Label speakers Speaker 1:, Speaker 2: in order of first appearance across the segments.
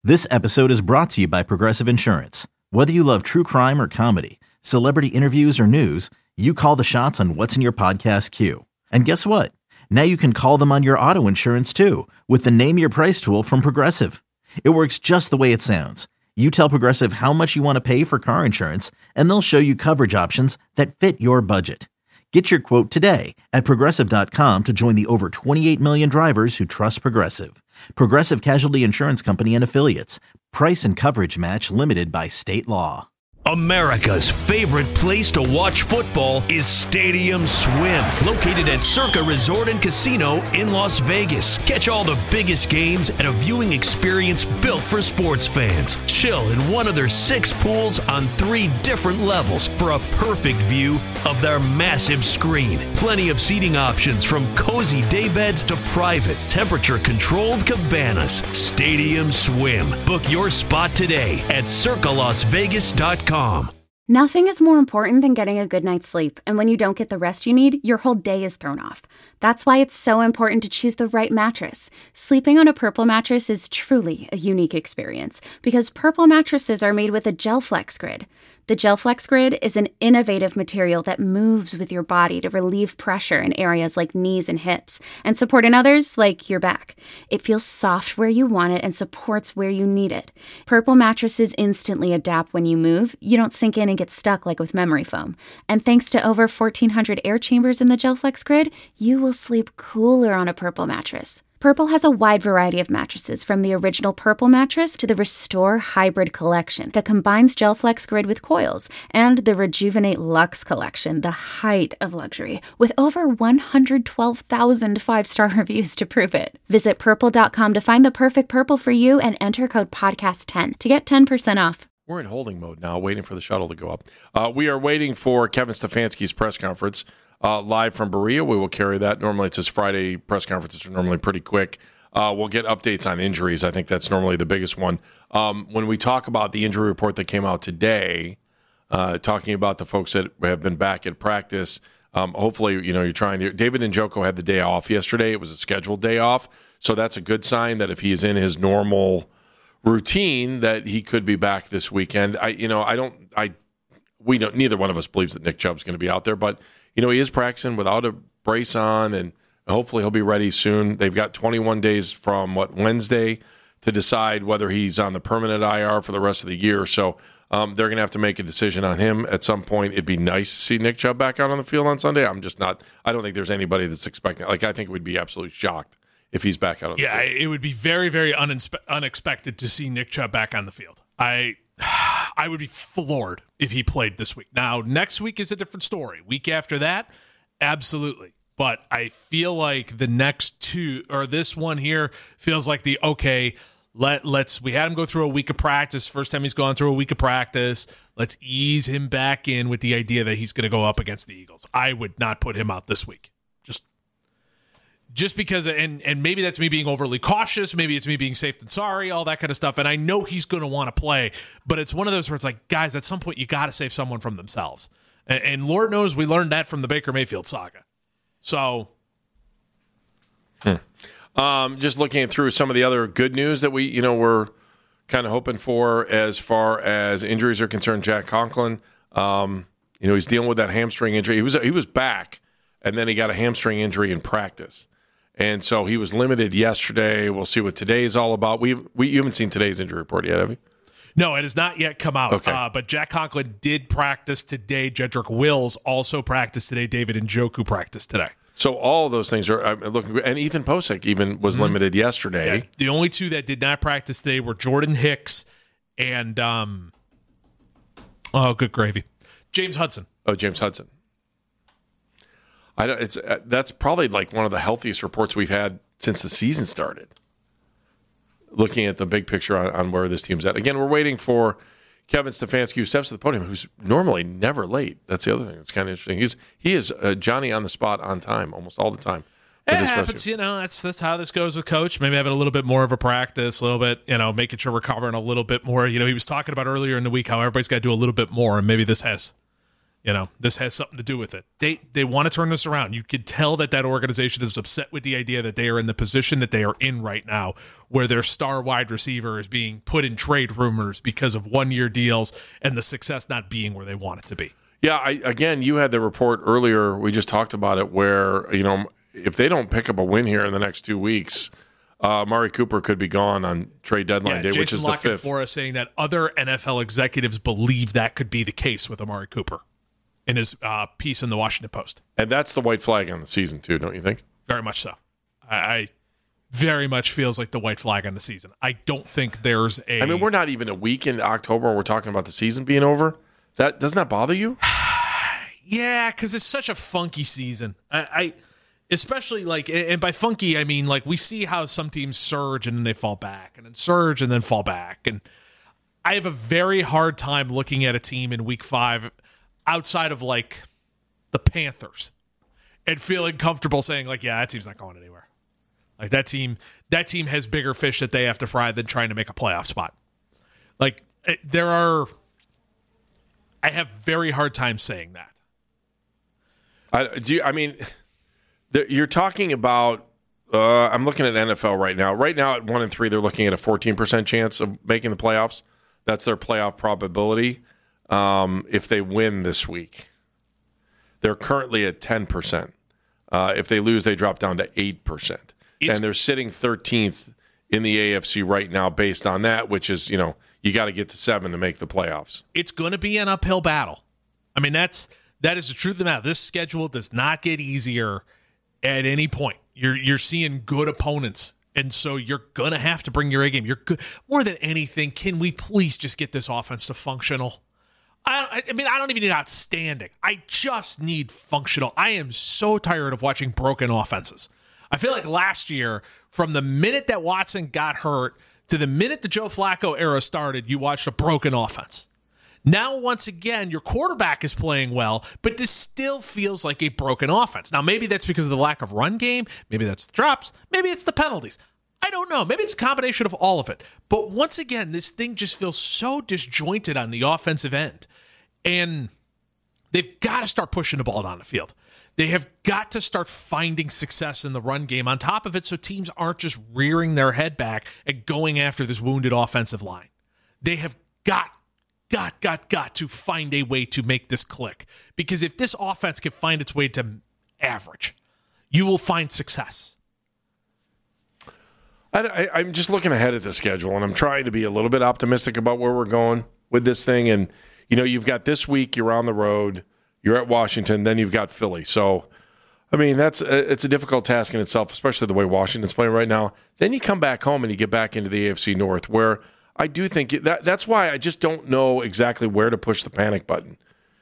Speaker 1: This episode is brought to you by Progressive Insurance. Whether you love true crime or comedy, celebrity interviews or news, you call the shots on what's in your podcast queue. And guess what? Now you can call them on your auto insurance too with the Name Your Price tool from Progressive. It works just the way it sounds. You tell Progressive how much you want to pay for car insurance, and they'll show you coverage options that fit your budget. Get your quote today at Progressive.com to join the over 28 million drivers who trust Progressive. Progressive Casualty Insurance Company and Affiliates. Price and coverage match limited by state law.
Speaker 2: America's favorite place to watch football is Stadium Swim, located at Circa Resort and Casino in Las Vegas. Catch all the biggest games at a viewing experience built for sports fans. Chill in one of their 6 pools on 3 different levels for a perfect view of their massive screen. Plenty of seating options from cozy daybeds to private, temperature-controlled cabanas. Stadium Swim. Book your spot today at circalasvegas.com.
Speaker 3: Nothing is more important than getting a good night's sleep, and when you don't get the rest you need, your whole day is thrown off. That's why it's so important to choose the right mattress. Sleeping on a Purple mattress is truly a unique experience because Purple mattresses are made with a GelFlex Grid. The GelFlex Grid is an innovative material that moves with your body to relieve pressure in areas like knees and hips and support in others like your back. It feels soft where you want it and supports where you need it. Purple mattresses instantly adapt when you move. You don't sink in and get stuck like with memory foam. And thanks to over 1,400 air chambers in the GelFlex Grid, you will sleep cooler on a Purple mattress. Purple has a wide variety of mattresses, from the original Purple mattress to the Restore Hybrid collection that combines GelFlex Grid with coils, and the Rejuvenate Luxe collection, the height of luxury, with over 112,000 5-star reviews to prove it. Visit purple.com to find the perfect Purple for you and enter code podcast10 to get 10% off.
Speaker 4: We're in holding mode now, waiting for the shuttle to go up. We are waiting for Kevin Stefanski's press conference. Live from Berea. We will carry that. Normally it's his Friday press conferences are normally pretty quick. We'll get updates on injuries. I think that's normally the biggest one. When we talk about the injury report that came out today, talking about the folks that have been back at practice, hopefully, you're trying to. David Njoku had the day off yesterday. It was a scheduled day off. So that's a good sign that if he is in his normal routine, that he could be back this weekend. Neither one of us believes that Nick Chubb's going to be out there, but he is practicing without a brace on, and hopefully he'll be ready soon. They've got 21 days from Wednesday to decide whether he's on the permanent IR for the rest of the year. So they're going to have to make a decision on him at some point. It'd be nice to see Nick Chubb back out on the field on Sunday. I'm just not. I don't think there's anybody that's expecting. I think we'd be absolutely shocked if he's back out on the field.
Speaker 5: Yeah, it would be very, very unexpected to see Nick Chubb back on the field. I would be floored if he played this week. Now, next week is a different story. Week after that, absolutely. But I feel like the next two, or this one here, feels like we had him go through a week of practice. First time he's gone through a week of practice. Let's ease him back in with the idea that he's going to go up against the Eagles. I would not put him out this week. Just because, and maybe that's me being overly cautious, maybe it's me being safe than sorry, all that kind of stuff, and I know he's going to want to play, but it's one of those where it's like, guys, at some point you got to save someone from themselves, and Lord knows we learned that from the Baker Mayfield saga. So,
Speaker 4: just looking through some of the other good news that we're kind of hoping for as far as injuries are concerned. Jack Conklin, he's dealing with that hamstring injury. He was back, and then he got a hamstring injury in practice. And so he was limited yesterday. We'll see what today is all about. You haven't seen today's injury report yet, have you?
Speaker 5: No, it has not yet come out.
Speaker 4: Okay.
Speaker 5: But Jack Conklin did practice today. Jedrick Wills also practiced today. David Njoku practiced today.
Speaker 4: So all of those things are looking good. And Ethan Posick even was limited yesterday.
Speaker 5: Yeah, the only two that did not practice today were Jordan Hicks and, good gravy, James Hudson.
Speaker 4: Oh, James Hudson. That's probably like one of the healthiest reports we've had since the season started. Looking at the big picture on where this team's at. Again, we're waiting for Kevin Stefanski, who steps to the podium, who's normally never late. That's the other thing that's kind of interesting. He is Johnny on the spot on time almost all the time.
Speaker 5: It happens, that's how this goes with Coach. Maybe having a little bit more of a practice, a little bit, making sure we're covering a little bit more. He was talking about earlier in the week how everybody's got to do a little bit more, and maybe this has This has something to do with it. They want to turn this around. You could tell that organization is upset with the idea that they are in the position that they are in right now, where their star wide receiver is being put in trade rumors because of one-year deals and the success not being where they want it to be.
Speaker 4: Yeah, you had the report earlier. We just talked about it where, if they don't pick up a win here in the next 2 weeks, Amari Cooper could be gone on trade deadline day, which is the 5th.
Speaker 5: Jason Lockett saying that other NFL executives believe that could be the case with Amari Cooper in his piece in the Washington Post.
Speaker 4: And that's the white flag on the season, too, don't you think?
Speaker 5: Very much so. I very much feels like the white flag on the season. I don't think there's a...
Speaker 4: I mean, we're not even a week into October. We're talking about the season being over. Doesn't that bother you?
Speaker 5: Yeah, because it's such a funky season. I especially and by funky, I mean we see how some teams surge and then they fall back, and then surge and then fall back. And I have a very hard time looking at a team in week 5 outside of the Panthers and feeling comfortable saying that team's not going anywhere. That team has bigger fish that they have to fry than trying to make a playoff spot. I have very hard time saying that.
Speaker 4: You're talking about, I'm looking at NFL right now. Right now at 1-3, they're looking at a 14% chance of making the playoffs. That's their playoff probability. If they win this week, they're currently at 10%. If they lose, they drop down to 8%. And they're sitting 13th in the AFC right now based on that, which is, you got to get to 7 to make the playoffs.
Speaker 5: It's going to be an uphill battle. I mean, that is the truth of the matter. This schedule does not get easier at any point. You're seeing good opponents. And so you're going to have to bring your A game. You're good. More than anything, can we please just get this offense to functional? I don't even need outstanding. I just need functional. I am so tired of watching broken offenses. I feel like last year, from the minute that Watson got hurt to the minute the Joe Flacco era started, you watched a broken offense. Now, once again, your quarterback is playing well, but this still feels like a broken offense. Now, maybe that's because of the lack of run game. Maybe that's the drops. Maybe it's the penalties. I don't know. Maybe it's a combination of all of it. But once again, this thing just feels so disjointed on the offensive end. And they've got to start pushing the ball down the field. They have got to start finding success in the run game on top of it so teams aren't just rearing their head back and going after this wounded offensive line. They have got to find a way to make this click. Because if this offense can find its way to average, you will find success.
Speaker 4: I'm just looking ahead at the schedule, and I'm trying to be a little bit optimistic about where we're going with this thing. And, you've got this week, you're on the road, you're at Washington, then you've got Philly. So, it's a difficult task in itself, especially the way Washington's playing right now. Then you come back home and you get back into the AFC North, where I do think that's why I just don't know exactly where to push the panic button.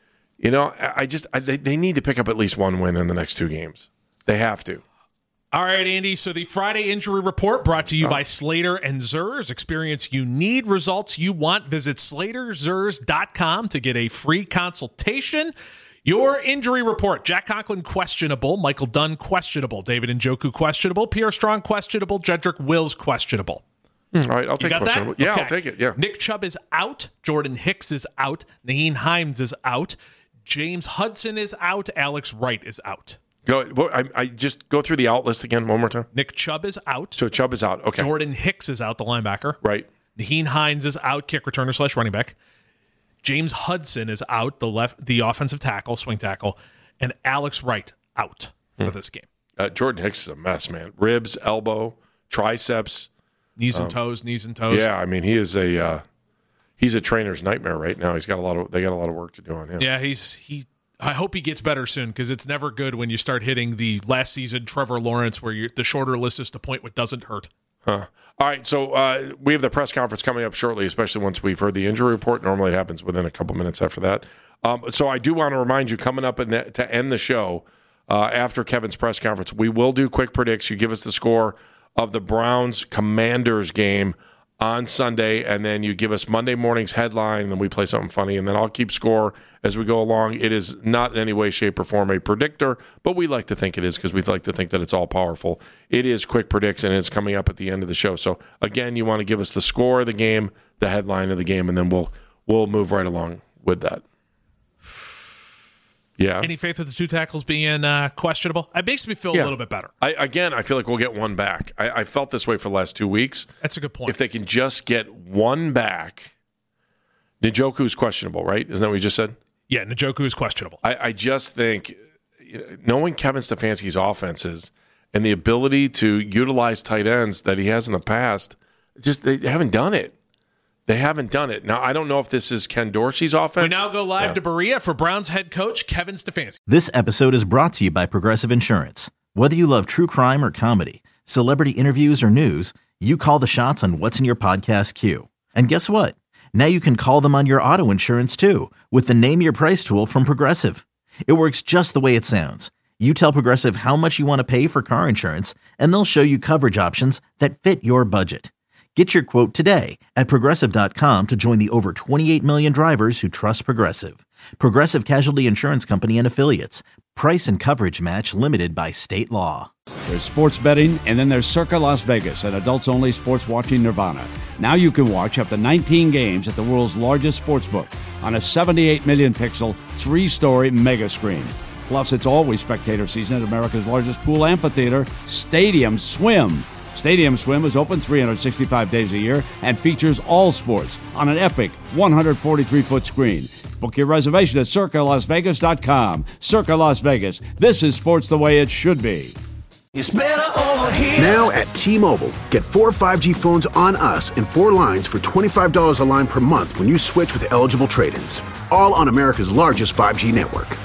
Speaker 4: They need to pick up at least one win in the next 2 games. They have to.
Speaker 5: All right, Andy. So the Friday injury report brought to you by Slater and Zers. Experience you need, results you want. Visit SlaterZers.com to get a free consultation. Your injury report: Jack Conklin questionable, Michael Dunn questionable, David Njoku questionable, Pierre Strong questionable, Jedrick Wills questionable.
Speaker 4: All right, I'll take questionable.
Speaker 5: That?
Speaker 4: Yeah,
Speaker 5: okay.
Speaker 4: I'll take it. Yeah.
Speaker 5: Nick Chubb is out. Jordan Hicks is out. Nyheim Hines is out. James Hudson is out. Alex Wright is out.
Speaker 4: I just go through the out list again one more time.
Speaker 5: Nick Chubb is out.
Speaker 4: So Chubb is out. Okay.
Speaker 5: Jordan Hicks is out, the linebacker.
Speaker 4: Right.
Speaker 5: Nyheim Hines is out, kick returner / running back. James Hudson is out, the offensive tackle, swing tackle, and Alex Wright out for this game.
Speaker 4: Jordan Hicks is a mess, man. Ribs, elbow, triceps,
Speaker 5: knees and toes.
Speaker 4: Yeah, he is he's a trainer's nightmare right now. They got a lot of work to do on him.
Speaker 5: Yeah, I hope he gets better soon, because it's never good when you start hitting the last season Trevor Lawrence, where the shorter list is to point what doesn't hurt.
Speaker 4: Huh. All right, so we have the press conference coming up shortly, especially once we've heard the injury report. Normally it happens within a couple minutes after that. So I do want to remind you, coming up to end the show, after Kevin's press conference, we will do quick predicts. You give us the score of the Browns-Commanders game on Sunday, and then you give us Monday morning's headline, and then we play something funny, and then I'll keep score as we go along. It is not in any way, shape, or form a predictor, but we like to think it is, because we like to think that it's all powerful. It is quick predicts, and it's coming up at the end of the show. So again, you want to give us the score of the game, the headline of the game, and then we'll move right along with that.
Speaker 5: any faith with the two tackles being questionable? It makes me feel a little bit better.
Speaker 4: I feel like we'll get one back. I felt this way for the last 2 weeks.
Speaker 5: That's a good point.
Speaker 4: If they can just get one back. Njoku's questionable, right? Isn't that what you just said?
Speaker 5: Yeah, Njoku is questionable.
Speaker 4: I just think, knowing Kevin Stefanski's offenses and the ability to utilize tight ends that he has in the past, they haven't done it. They haven't done it. Now, I don't know if this is Ken Dorsey's offense.
Speaker 5: We now go live to Berea for Browns head coach Kevin Stefanski.
Speaker 1: This episode is brought to you by Progressive Insurance. Whether you love true crime or comedy, celebrity interviews or news, you call the shots on what's in your podcast queue. And guess what? Now you can call them on your auto insurance too with the Name Your Price tool from Progressive. It works just the way it sounds. You tell Progressive how much you want to pay for car insurance, and they'll show you coverage options that fit your budget. Get your quote today at Progressive.com to join the over 28 million drivers who trust Progressive. Progressive Casualty Insurance Company and Affiliates. Price and coverage match limited by state law.
Speaker 6: There's sports betting, and then there's Circa Las Vegas, an adults-only sports watching nirvana. Now you can watch up to 19 games at the world's largest sportsbook on a 78 million pixel, 3-story mega screen. Plus, it's always spectator season at America's largest pool amphitheater, Stadium Swim. Stadium Swim is open 365 days a year and features all sports on an epic 143-foot screen. Book your reservation at CircaLasVegas.com. Circa Las Vegas. This is sports the way it should be.
Speaker 7: It's better over here.
Speaker 8: Now at T-Mobile, get 4 5G phones on us and 4 lines for $25 a line per month when you switch with eligible trade-ins. All on America's largest 5G network.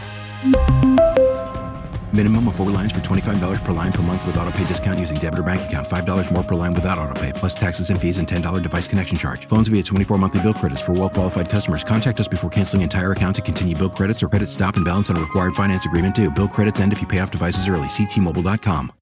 Speaker 9: Minimum of 4 lines for $25 per line per month with autopay discount using debit or bank account. $5 more per line without autopay, plus taxes and fees and $10 device connection charge. Phones via 24 monthly bill credits for well-qualified customers. Contact us before canceling entire account to continue bill credits or credit stop and balance on a required finance agreement due. Bill credits end if you pay off devices early. See T-Mobile.com.